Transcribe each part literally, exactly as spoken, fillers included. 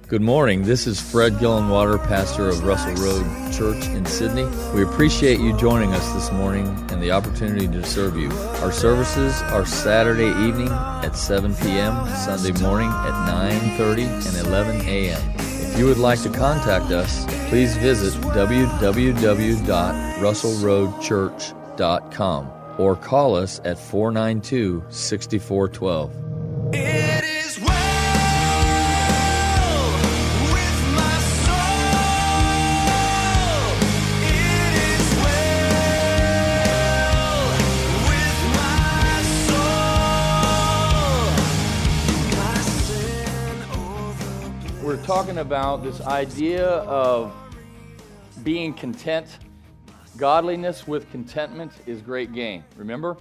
Good morning. This is Fred Gillenwater, pastor of Russell Road Church in Sydney. We appreciate you joining us this morning and the opportunity to serve you. Our services are Saturday evening at seven p.m., Sunday morning at nine thirty and eleven a.m. If you would like to contact us, please visit w w w dot russell road church dot com or call us at four nine two, six four one two. It is well with my soul. It is well with my soul. My sin overblown. We're talking about this idea of being content. Godliness with contentment is great gain, remember?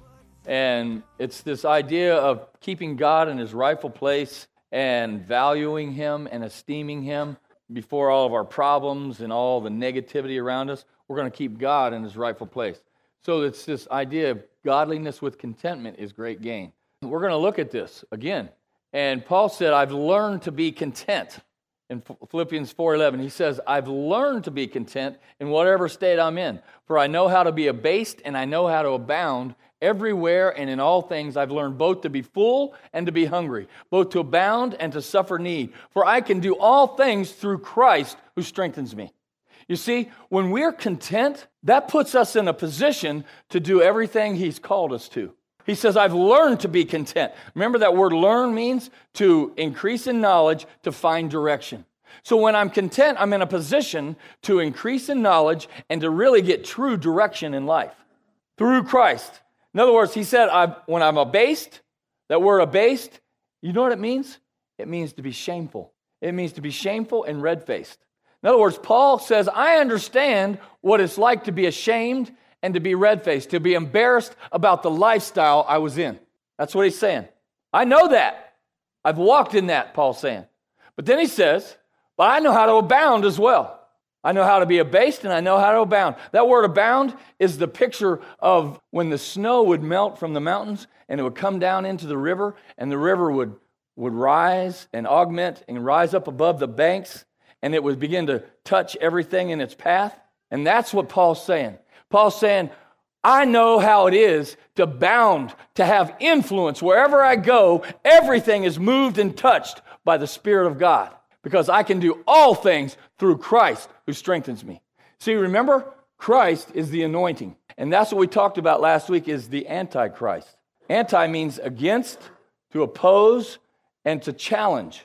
And it's this idea of keeping God in His rightful place and valuing Him and esteeming Him before all of our problems and all the negativity around us. We're going to keep God in His rightful place. So it's this idea of godliness with contentment is great gain. We're going to look at this again. And Paul said, I've learned to be content. In Philippians four eleven, he says, I've learned to be content in whatever state I'm in. For I know how to be abased and I know how to abound. Everywhere and in all things I've learned both to be full and to be hungry, both to abound and to suffer need. For I can do all things through Christ who strengthens me. You see, when we're content, that puts us in a position to do everything He's called us to. He says, I've learned to be content. Remember that word learn means to increase in knowledge, to find direction. So when I'm content, I'm in a position to increase in knowledge and to really get true direction in life through Christ. In other words, he said, I, when I'm abased, that word abased, you know what it means? It means to be shameful. It means to be shameful and red-faced. In other words, Paul says, I understand what it's like to be ashamed and to be red-faced, to be embarrassed about the lifestyle I was in. That's what he's saying. I know that. I've walked in that, Paul's saying. But then he says, but I know how to abound as well. I know how to be abased and I know how to abound. That word abound is the picture of when the snow would melt from the mountains and it would come down into the river and the river would, would rise and augment and rise up above the banks and it would begin to touch everything in its path. And that's what Paul's saying. Paul's saying, I know how it is to abound, to have influence. Wherever I go, everything is moved and touched by the Spirit of God because I can do all things through Christ who strengthens me. See, remember, Christ is the anointing. And that's what we talked about last week is the Antichrist. Anti means against, to oppose, and to challenge.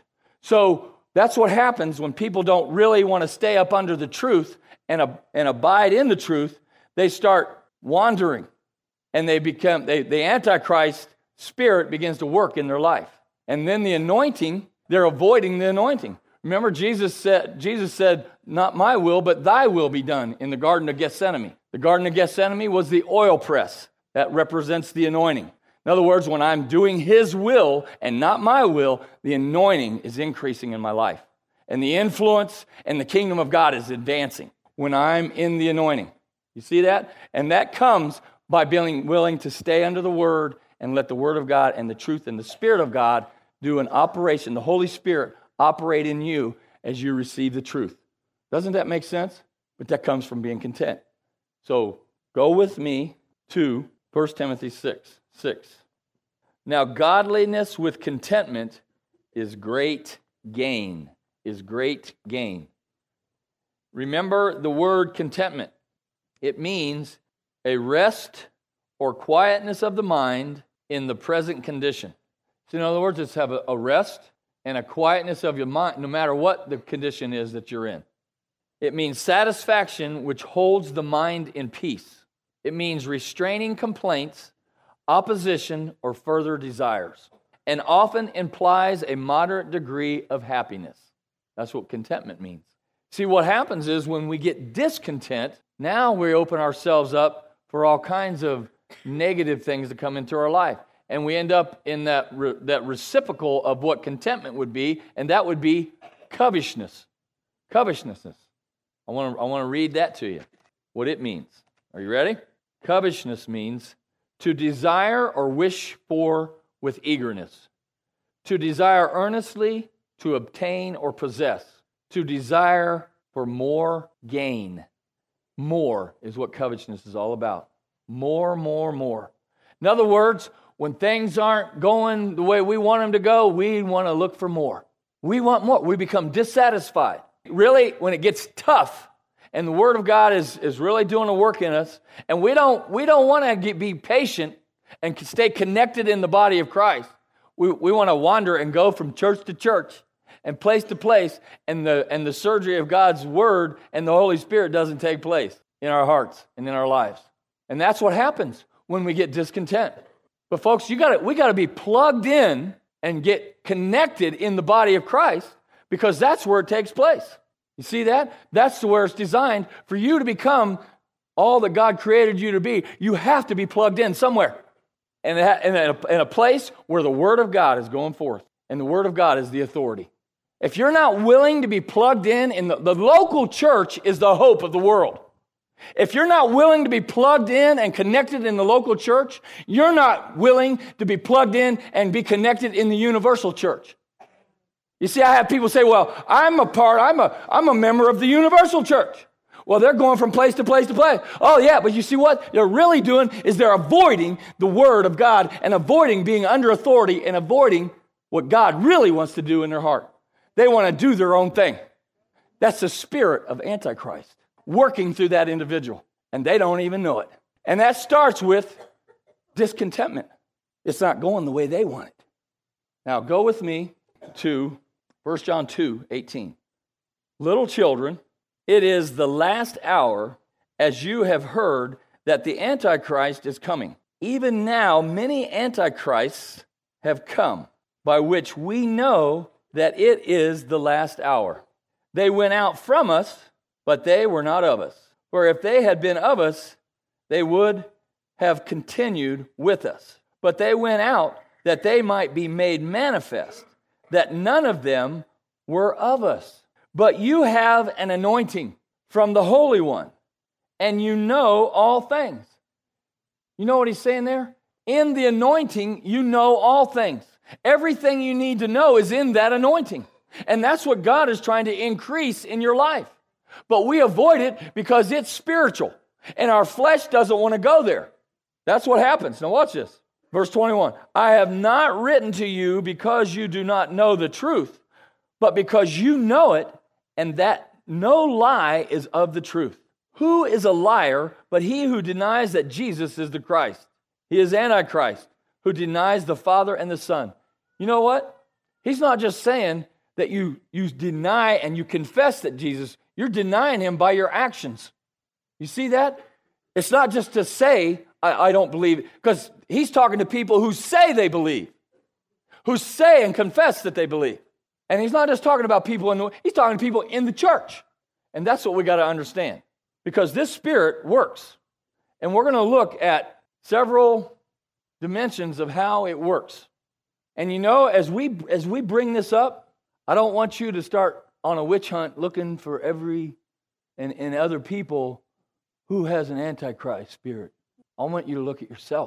So that's what happens when people don't really want to stay up under the truth and, uh, and abide in the truth. They start wandering, and they become they, the Antichrist spirit begins to work in their life. And then the anointing, they're avoiding the anointing. Remember, Jesus said, Jesus said, not my will, but thy will be done in the Garden of Gethsemane. The Garden of Gethsemane was the oil press that represents the anointing. In other words, when I'm doing His will and not my will, the anointing is increasing in my life. And the influence and the kingdom of God is advancing when I'm in the anointing. You see that? And that comes by being willing to stay under the Word and let the Word of God and the truth and the Spirit of God do an operation. The Holy Spirit operate in you as you receive the truth. Doesn't that make sense? But that comes from being content. So go with me to First Timothy six, six. Now godliness with contentment is great gain, is great gain. Remember the word contentment. It means a rest or quietness of the mind in the present condition. So in other words, it's have a, a rest and a quietness of your mind, no matter what the condition is that you're in. It means satisfaction which holds the mind in peace. It means restraining complaints, opposition, or further desires, and often implies a moderate degree of happiness. That's what contentment means. See, what happens is when we get discontent, now we open ourselves up for all kinds of negative things to come into our life. And we end up in that re- that reciprocal of what contentment would be, and that would be covetousness. Covetousness. I want to I want to read that to you, what it means. Are you ready? Covetousness means to desire or wish for with eagerness, to desire earnestly, to obtain or possess. to desire for more gain. More is what covetousness is all about. More, more, more. In other words, when things aren't going the way we want them to go, we want to look for more. We want more. We become dissatisfied. Really, when it gets tough and the Word of God is, is really doing a work in us, and we don't, we don't want to get, be patient and stay connected in the body of Christ. We, we want to wander and go from church to church and place to place, and the, and the surgery of God's Word and the Holy Spirit doesn't take place in our hearts and in our lives. And that's what happens when we get discontent. But folks, you got we got to be plugged in and get connected in the body of Christ, because that's where it takes place. You see that? That's where it's designed for you to become all that God created you to be. You have to be plugged in somewhere. And in a, in a place where the Word of God is going forth. And the Word of God is the authority. If you're not willing to be plugged in, in the, the local church is the hope of the world. If you're not willing to be plugged in and connected in the local church, you're not willing to be plugged in and be connected in the universal church. You see, I have people say, well, I'm a part, I'm a, I'm a member of the universal church. Well, they're going from place to place to place. Oh, yeah, but you see what they're really doing is they're avoiding the Word of God and avoiding being under authority and avoiding what God really wants to do in their heart. They want to do their own thing. That's the spirit of Antichrist working through that individual, and they don't even know it. And that starts with discontentment. It's not going the way they want it. Now, go with me to First John two eighteen. Little children, it is the last hour, as you have heard that the Antichrist is coming. Even now, many Antichrists have come, by which we know that it is the last hour. They went out from us, but they were not of us. For if they had been of us, they would have continued with us. But they went out that they might be made manifest, that none of them were of us. But you have an anointing from the Holy One, and you know all things. You know what he's saying there? In the anointing, you know all things. Everything you need to know is in that anointing. And that's what God is trying to increase in your life. But we avoid it because it's spiritual. And our flesh doesn't want to go there. That's what happens. Now watch this. Verse twenty-one. I have not written to you because you do not know the truth, but because you know it, and that no lie is of the truth. Who is a liar but he who denies that Jesus is the Christ? He is Antichrist, who denies the Father and the Son. You know what? He's not just saying that you, you deny and you confess that Jesus, you're denying him by your actions. You see that? It's not just to say, I, I don't believe, because he's talking to people who say they believe, who say and confess that they believe. And he's not just talking about people in the, he's talking to people in the church. And that's what we got to understand. Because this spirit works. And we're going to look at several dimensions of how it works. And you know, as we as we bring this up, I don't want you to start on a witch hunt looking for every and, and other people who has an Antichrist spirit. I want you to look at yourself.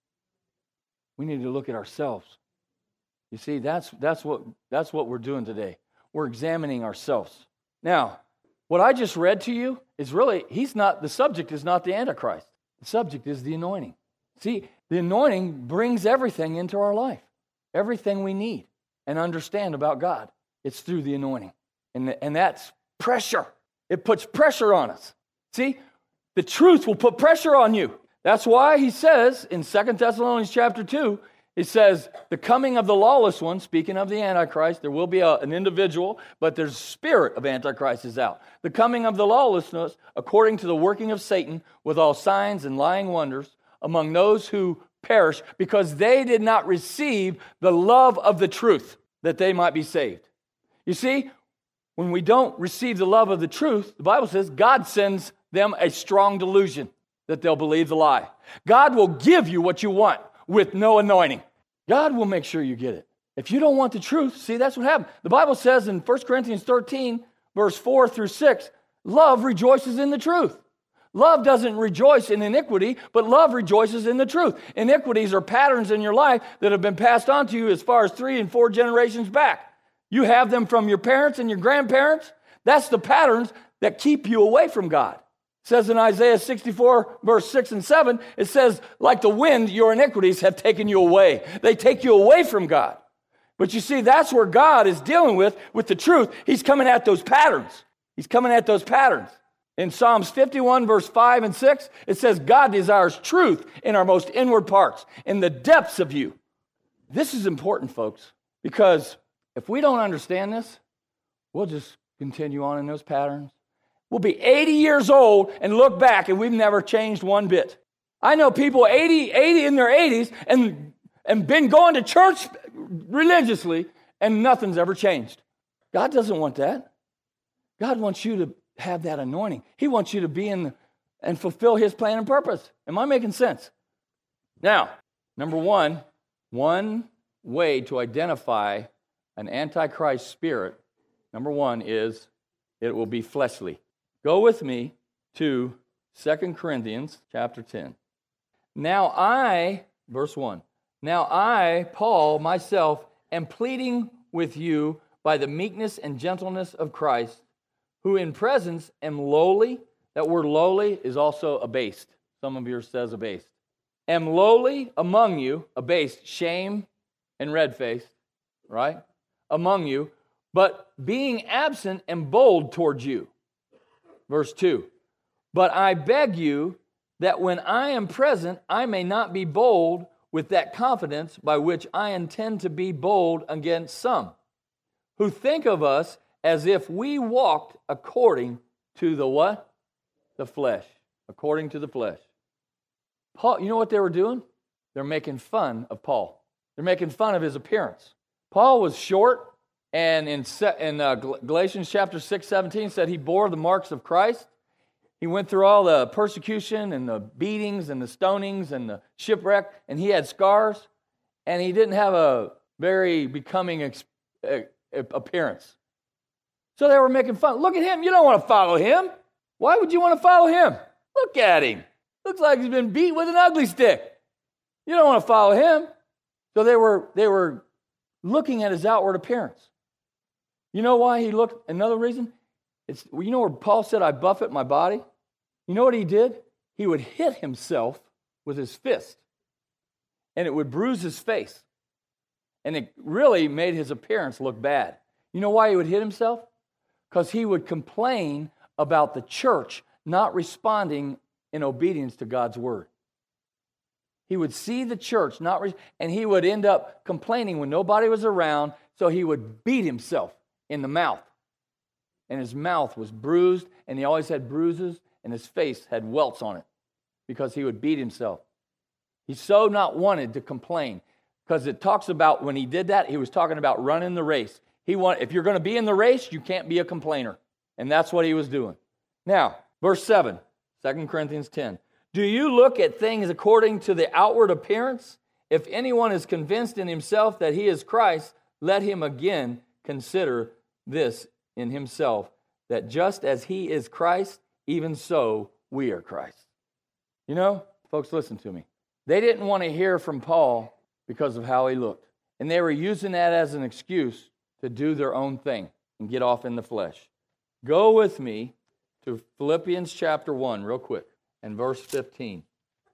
We need to look at ourselves. You see, that's that's what that's what we're doing today. We're examining ourselves. Now, what I just read to you is really, he's not, the subject is not the Antichrist. The subject is the anointing. See, the anointing brings everything into our life. Everything we need and understand about God. It's through the anointing. And, and that's pressure. It puts pressure on us. See, the truth will put pressure on you. That's why he says in Second Thessalonians chapter two, he says, the coming of the lawless one, speaking of the Antichrist, there will be a, an individual, but the spirit of Antichrist is out. The coming of the lawlessness, according to the working of Satan, with all signs and lying wonders, among those who perish, because they did not receive the love of the truth, that they might be saved. You see, when we don't receive the love of the truth, the Bible says God sends them a strong delusion that they'll believe the lie. God will give you what you want with no anointing. God will make sure you get it. If you don't want the truth, see, that's what happened. The Bible says in First Corinthians thirteen, verse four through six, love rejoices in the truth. Love doesn't rejoice in iniquity, but love rejoices in the truth. Iniquities are patterns in your life that have been passed on to you as far as three and four generations back. You have them from your parents and your grandparents, That's the patterns that keep you away from God. It says in Isaiah sixty-four, verse six and seven, it says, like the wind, your iniquities have taken you away. They take you away from God. But you see, that's where God is dealing with, with the truth. He's coming at those patterns. He's coming at those patterns. In Psalms fifty-one, verse five and six, it says, God desires truth in our most inward parts, in the depths of you. This is important, folks, because if we don't understand this, we'll just continue on in those patterns. We'll be eighty years old and look back and we've never changed one bit. I know people eighty, eighty in their eighties and, and been going to church religiously and nothing's ever changed. God doesn't want that. God wants you to have that anointing. He wants you to be in the, and fulfill his plan and purpose. Am I making sense? Now, number one, one way to identify an antichrist spirit, number one, is it will be fleshly. Go with me to Second Corinthians chapter ten. Now I, verse one, now I, Paul, myself, am pleading with you by the meekness and gentleness of Christ, who in presence am lowly. That word lowly is also abased. Some of yours says abased. Am lowly among you, abased, shame and red-faced, right? Among you, but being absent am bold towards you. Verse two, but I beg you that when I am present, I may not be bold with that confidence by which I intend to be bold against some, who think of us as if we walked according to the what? The flesh. According to the flesh. Paul, you know what they were doing? They're making fun of Paul. They're making fun of his appearance. Paul was short, and in, in uh, Galatians chapter six, seventeen said he bore the marks of Christ. He went through all the persecution and the beatings and the stonings and the shipwreck, and he had scars, and he didn't have a very becoming ex- appearance. So they were making fun. Look at him. You don't want to follow him. Why would you want to follow him? Look at him. Looks like he's been beat with an ugly stick. You don't want to follow him. So they were they were looking at his outward appearance. You know why he looked? Another reason? It's you know where Paul said, I buffet my body? You know what he did? He would hit himself with his fist, and it would bruise his face. And it really made his appearance look bad. You know why he would hit himself? Because he would complain about the church not responding in obedience to God's word. He would see the church not, re- and he would end up complaining when nobody was around, so he would beat himself in the mouth. And his mouth was bruised, and he always had bruises, and his face had welts on it because he would beat himself. He so not wanted to complain, because it talks about when he did that, he was talking about running the race. He want, if you're going to be in the race, you can't be a complainer. And that's what he was doing. Now, verse seven, Second Corinthians ten. Do you look at things according to the outward appearance? If anyone is convinced in himself that he is Christ, let him again consider this in himself, that just as he is Christ, even so we are Christ. You know, folks, listen to me. They didn't want to hear from Paul because of how he looked. And they were using that as an excuse to do their own thing and get off in the flesh. Go with me to Philippians chapter one real quick and verse fifteen.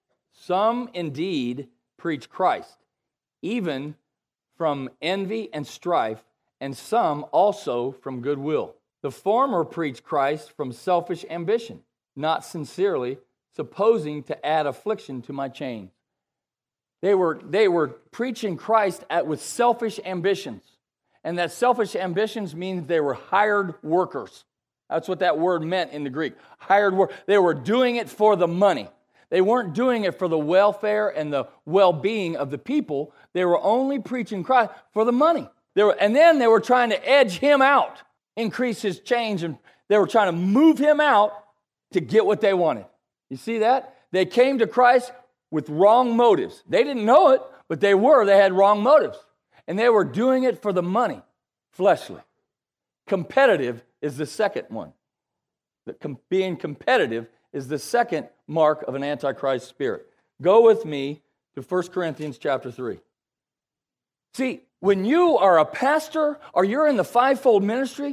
Some indeed preach Christ, even from envy and strife, and some also from goodwill. The former preach Christ from selfish ambition, not sincerely, supposing to add affliction to my chains. They were, they were preaching Christ at, with selfish ambitions. And that selfish ambitions means they were hired workers. That's what that word meant in the Greek. Hired work. They were doing it for the money. They weren't doing it for the welfare and the well-being of the people. They were only preaching Christ for the money. They were, and then they were trying to edge him out, increase his change, and they were trying to move him out to get what they wanted. You see that? They came to Christ with wrong motives. They didn't know it, but they were. They had wrong motives. And they were doing it for the money, fleshly. Competitive is the second one. The com- being competitive is the second mark of an antichrist spirit. Go with me to First Corinthians chapter three. See, when you are a pastor or you're in the fivefold ministry,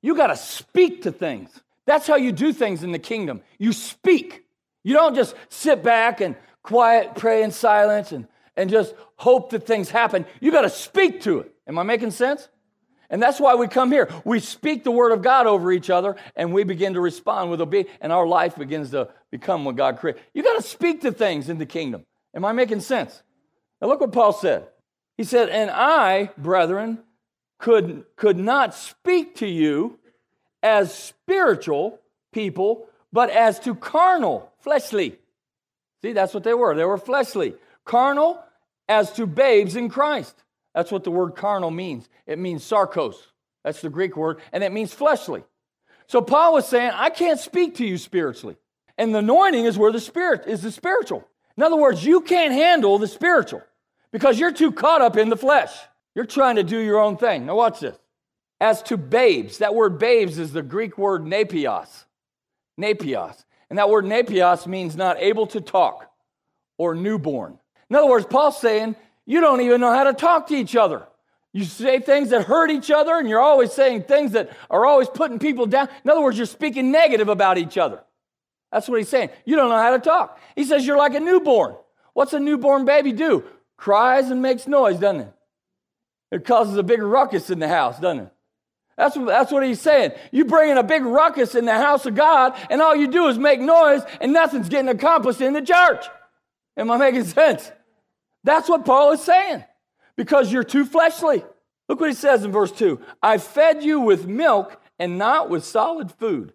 You got to speak to things. That's how you do things in the kingdom. You speak. You don't just sit back and quiet, pray in silence, and, and just hope that things happen. You got to speak to it. Am I making sense? And that's why we come here. We speak the word of God over each other, and we begin to respond with obedience, and our life begins to become what God created. You got to speak to things in the kingdom. Am I making sense? Now look what Paul said. He said, and I, brethren, could, could not speak to you as spiritual people, but as to carnal, fleshly. See, that's what they were. They were fleshly. Carnal as to babes in Christ. That's what the word carnal means. It means sarkos. That's the Greek word, and it means fleshly. So Paul was saying, I can't speak to you spiritually. And the anointing is where the spirit is the spiritual. In other words, you can't handle the spiritual because you're too caught up in the flesh. You're trying to do your own thing. Now watch this. As to babes, that word babes is the Greek word napios. Napios. And that word napios means not able to talk or newborn. In other words, Paul's saying, you don't even know how to talk to each other. You say things that hurt each other, and you're always saying things that are always putting people down. In other words, you're speaking negative about each other. That's what he's saying. You don't know how to talk. He says you're like a newborn. What's a newborn baby do? Cries and makes noise, doesn't it? It causes a big ruckus in the house, doesn't it? That's what, that's what he's saying. You bring in a big ruckus in the house of God, and all you do is make noise, and nothing's getting accomplished in the church. Am I making sense? That's what Paul is saying. Because you're too fleshly. Look what he says in verse two. I fed you with milk and not with solid food.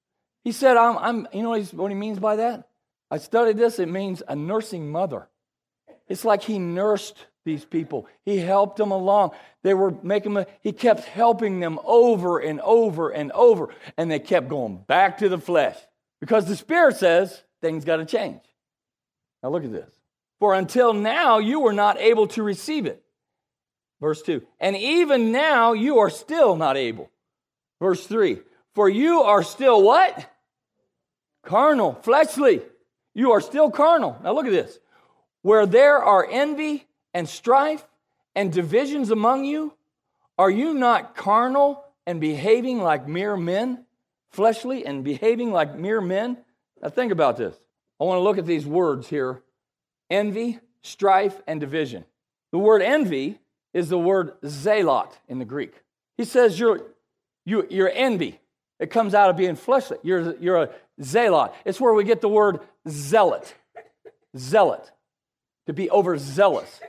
He said, I'm, I'm you know what, what he means by that? I studied this. It means a nursing mother. It's like he nursed these people. He helped them along. They were making them, he kept helping them over and over and over. And they kept going back to the flesh. Because the Spirit says things got to change. Now look at this. For until now you were not able to receive it. Verse two. And even now you are still not able. Verse three. For you are still what? Carnal, fleshly. You are still carnal. Now look at this. Where there are envy and strife and divisions among you, are you not carnal and behaving like mere men? Fleshly and behaving like mere men? Now think about this. I want to look at these words here. Envy, strife, and division. The word envy is the word zealot in the Greek. He says you're, you, you're envy. It comes out of being fleshly. You're, you're a zealot. It's where we get the word zealot. Zealot. To be overzealous.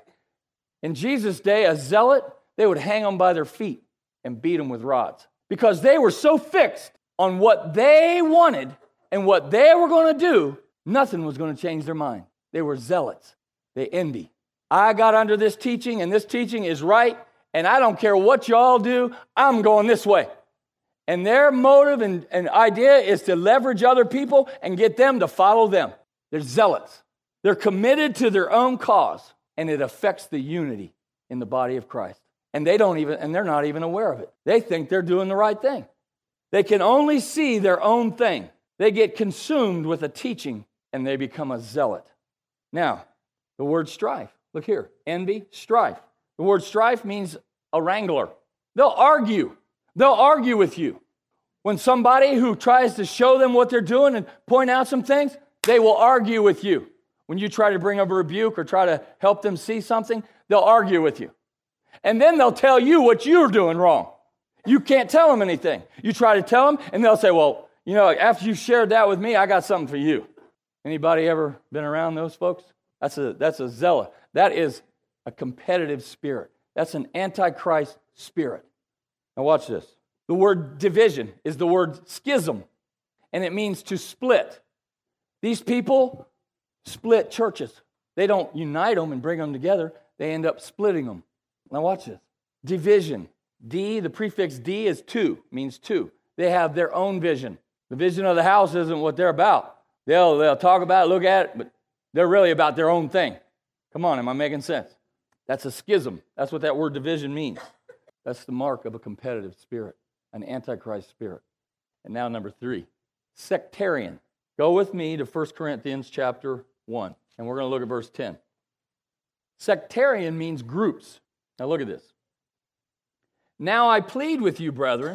In Jesus' day, a zealot, they would hang them by their feet and beat them with rods. Because they were so fixed on what they wanted and what they were going to do, nothing was going to change their mind. They were zealots. They envy. I got under this teaching, and this teaching is right, and I don't care what y'all do, I'm going this way. And their motive and, and idea is to leverage other people and get them to follow them. They're zealots. They're committed to their own cause, and it affects the unity in the body of Christ. And they don't even, and they're not even aware of it. They think they're doing the right thing. They can only see their own thing. They get consumed with a teaching, and they become a zealot. Now, the word strife. Look here. Envy, strife. The word strife means a wrangler. They'll argue. They'll argue with you. When somebody who tries to show them what they're doing and point out some things, they will argue with you. When you try to bring up a rebuke or try to help them see something, they'll argue with you. And then they'll tell you what you're doing wrong. You can't tell them anything. You try to tell them, and they'll say, well, you know, after you shared that with me, I got something for you. Anybody ever been around those folks? That's a that's a zealot. That is a competitive spirit. That's an antichrist spirit. Now watch this. The word division is the word schism, and it means to split. These people split churches. They don't unite them and bring them together. They end up splitting them. Now watch this. Division. D, the prefix D is two, means two. They have their own vision. The vision of the house isn't what they're about. They'll, they'll talk about it, look at it, but they're really about their own thing. Come on, am I making sense? That's a schism. That's what that word division means. That's the mark of a competitive spirit, an antichrist spirit. And now number three, sectarian. Go with me to First Corinthians chapter one, and we're going to look at verse ten. Sectarian means groups. Now look at this. Now I plead with you, brethren,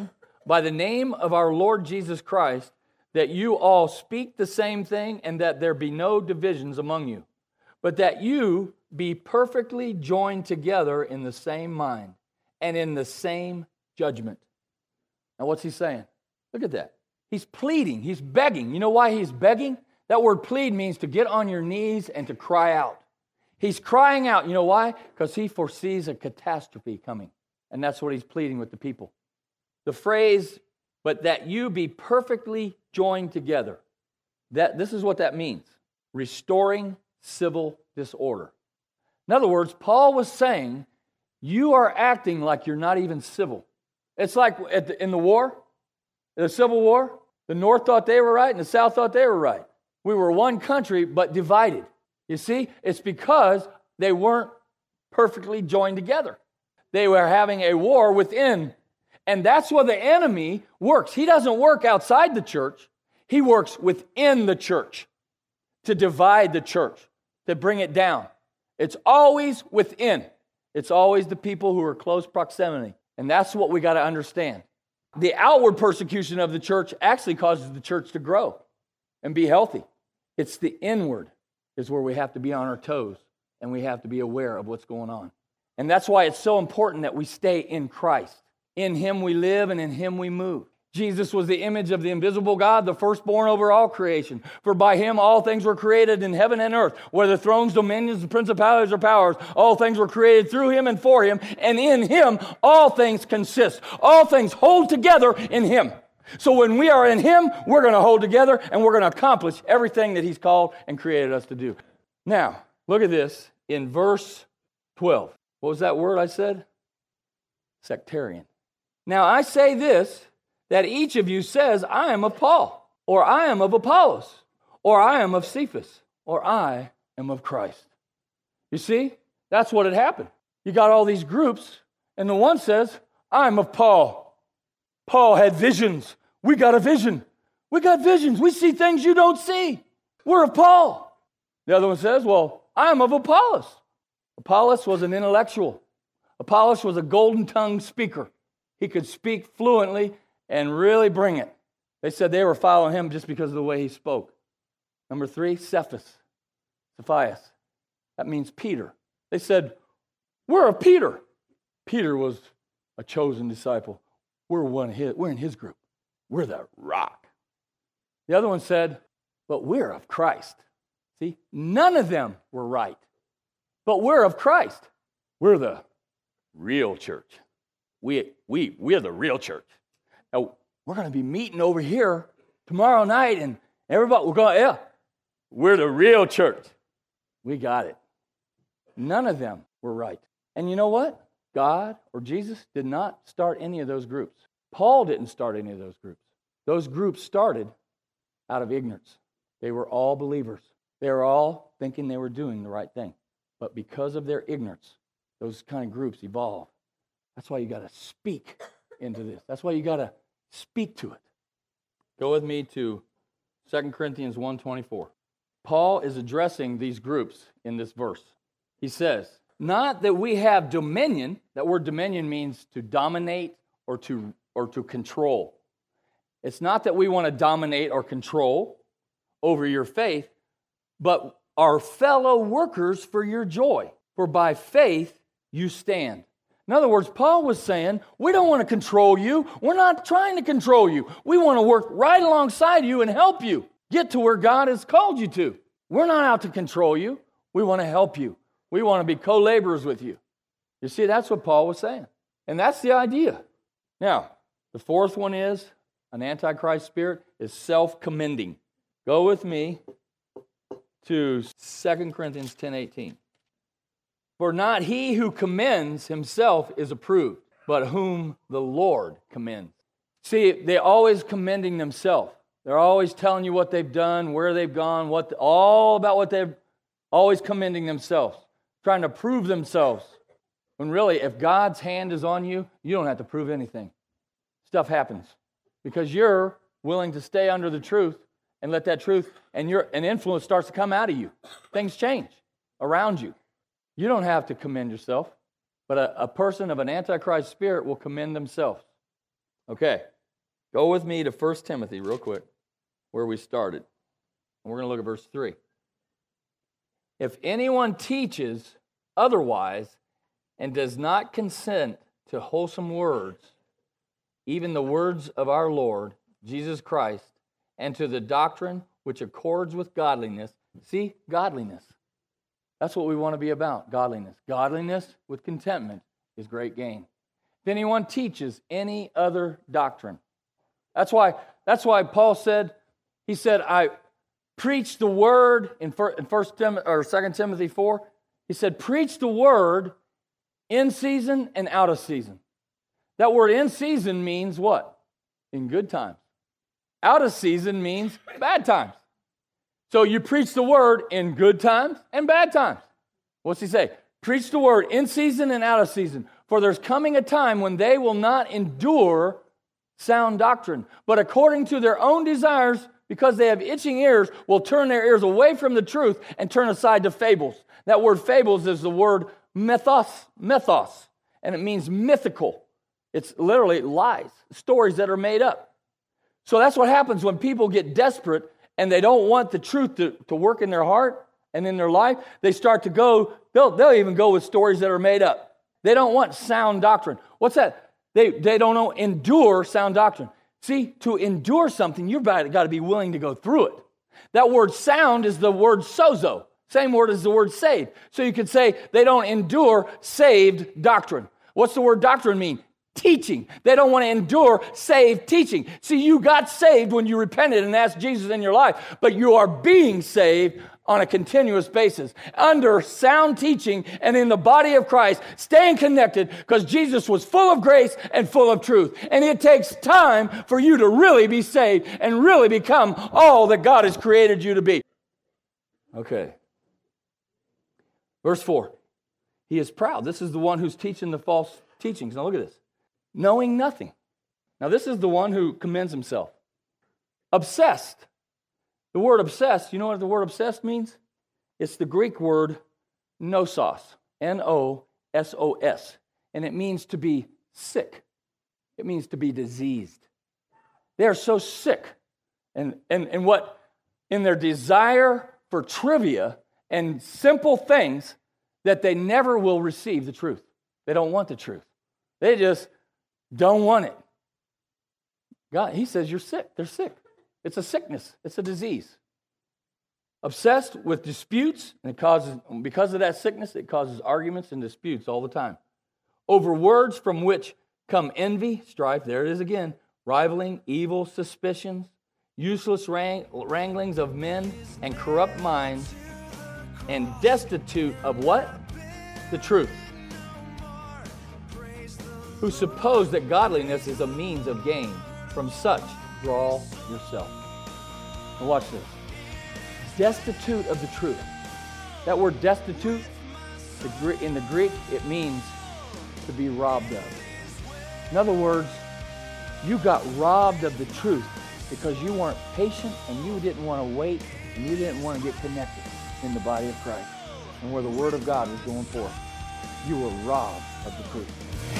by the name of our Lord Jesus Christ, that you all speak the same thing and that there be no divisions among you, but that you be perfectly joined together in the same mind and in the same judgment. Now, what's he saying? Look at that. He's pleading. He's begging. You know why he's begging? That word plead means to get on your knees and to cry out. He's crying out. You know why? Because he foresees a catastrophe coming. And that's what he's pleading with the people. The phrase, but that you be perfectly joined together. That, this is what that means. Restoring civil disorder. In other words, Paul was saying, you are acting like you're not even civil. It's like at the, in the war, the Civil War, the North thought they were right and the South thought they were right. We were one country, but divided. You see, it's because they weren't perfectly joined together. They were having a war within. And that's where the enemy works. He doesn't work outside the church. He works within the church to divide the church, to bring it down. It's always within. It's always the people who are close proximity. And that's what we got to understand. The outward persecution of the church actually causes the church to grow and be healthy. It's the inward is where we have to be on our toes and we have to be aware of what's going on. And that's why it's so important that we stay in Christ. In Him we live and in Him we move. Jesus was the image of the invisible God, the firstborn over all creation. For by Him all things were created in heaven and earth, whether thrones, dominions, principalities, or powers. All things were created through Him and for Him, and in Him all things consist. All things hold together in Him. So when we are in Him, we're going to hold together and we're going to accomplish everything that He's called and created us to do. Now, look at this in verse twelve. What was that word I said? Sectarian. Now I say this, that each of you says, I am of Paul, or I am of Apollos, or I am of Cephas, or I am of Christ. You see, that's what had happened. You got all these groups, and the one says, I'm of Paul. Paul had visions. We got a vision. We got visions. We see things you don't see. We're of Paul. The other one says, well, I'm of Apollos. Apollos was an intellectual. Apollos was a golden-tongued speaker. He could speak fluently and really bring it. They said they were following him just because of the way he spoke. Number three, Cephas, Cephas. That means Peter. They said, we're of Peter. Peter was a chosen disciple. We're one of his, we're in his group. We're the rock. The other one said, but we're of Christ. See, none of them were right. But we're of Christ. We're the real church. We, we, we're the real church. Now, we're going to be meeting over here tomorrow night, and everybody, we're going, yeah, we're the real church. We got it. None of them were right. And you know what? God or Jesus did not start any of those groups. Paul didn't start any of those groups. Those groups started out of ignorance. They were all believers. They were all thinking they were doing the right thing. But because of their ignorance, those kind of groups evolved. That's why you got to speak into this. That's why you got to speak to it. Go with me to Second Corinthians one twenty-four. Paul is addressing these groups in this verse. He says, not that we have dominion. That word dominion means to dominate or to, or to control. It's not that we want to dominate or control over your faith, but are fellow workers for your joy. For by faith you stand. In other words, Paul was saying, we don't want to control you. We're not trying to control you. We want to work right alongside you and help you get to where God has called you to. We're not out to control you. We want to help you. We want to be co-laborers with you. You see, that's what Paul was saying. And that's the idea. Now, the fourth one is, an antichrist spirit is self-commending. Go with me to Second Corinthians ten eighteen. For not he who commends himself is approved, but whom the Lord commends. See, they're always commending themselves. They're always telling you what they've done, where they've gone, what the, all about what they've, always commending themselves, trying to prove themselves. When really, if God's hand is on you, you don't have to prove anything. Stuff happens because you're willing to stay under the truth and let that truth and your an influence starts to come out of you. Things change around you. You don't have to commend yourself, but a, a person of an antichrist spirit will commend themselves. Okay, Go with me to First Timothy real quick, where we started. And we're going to look at verse three. If anyone teaches otherwise and does not consent to wholesome words, even the words of our Lord Jesus Christ, and to the doctrine which accords with godliness. See, godliness. That's what we want to be about, godliness. Godliness with contentment is great gain. If anyone teaches any other doctrine. That's why, that's why Paul said, he said, I preach the word in First Tim, or Second Timothy four. He said, preach the word in season and out of season. That word in season means what? In good times. Out of season means bad times. So you preach the word in good times and bad times. What's he say? Preach the word in season and out of season. For there's coming a time when they will not endure sound doctrine, but according to their own desires, because they have itching ears, will turn their ears away from the truth and turn aside to fables. That word fables is the word mythos, mythos, and it means mythical. It's literally lies, stories that are made up. So that's what happens when people get desperate and they don't want the truth to, to work in their heart and in their life. They start to go, they'll, they'll even go with stories that are made up. They don't want sound doctrine. What's that? They, they don't know, endure sound doctrine. See, to endure something, you've got to be willing to go through it. That word sound is the word sozo. Same word as the word saved. So you could say they don't endure saved doctrine. What's the word doctrine mean? Teaching. They don't want to endure saved teaching. See, you got saved when you repented and asked Jesus in your life, but you are being saved on a continuous basis, under sound teaching and in the body of Christ, staying connected, because Jesus was full of grace and full of truth. And it takes time for you to really be saved and really become all that God has created you to be. Okay. Verse four. He is proud. This is the one who's teaching the false teachings. Now look at this. Knowing nothing. Now this is the one who commends himself. Obsessed. The word obsessed, you know what the word obsessed means? It's the Greek word nosos, N O S O S, and it means to be sick. It means to be diseased. They are so sick, and, and, and what, in their desire for trivia and simple things, that they never will receive the truth. They don't want the truth. They just don't want it. God, he says you're sick. They're sick. It's a sickness. It's a disease. Obsessed with disputes, and it causes, because of that sickness, it causes arguments and disputes all the time. Over words from which come envy, strife, there it is again, rivaling, evil suspicions, useless wrang- wranglings of men, and corrupt minds, and destitute of what? The truth. Who suppose that godliness is a means of gain. From such, draw yourself. Now watch this. Destitute of the truth. That word destitute, in the Greek, it means to be robbed of. In other words, you got robbed of the truth because you weren't patient and you didn't want to wait and you didn't want to get connected in the body of Christ and where the Word of God was going forth. You were robbed of the truth.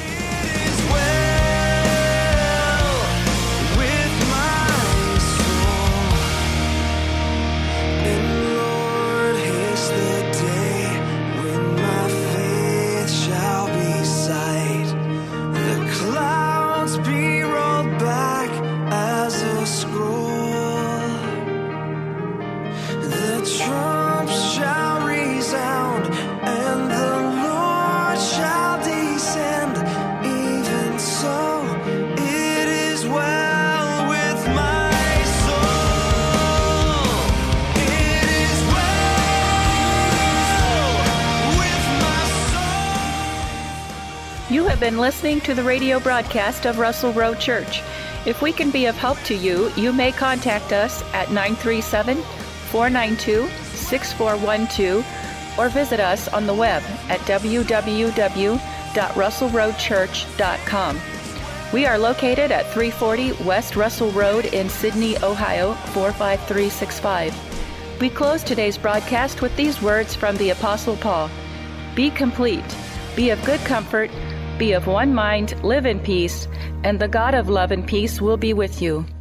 You have been listening to the radio broadcast of Russell Road Church. If we can be of help to you, you may contact us at nine three seven, four nine two, six four one two or visit us on the web at w w w dot russell road church dot com. We are located at three forty West Russell Road in Sydney, Ohio, four five three six five. We close today's broadcast with these words from the Apostle Paul. Be complete, be of good comfort, Be of one mind, live in peace, and the God of love and peace will be with you.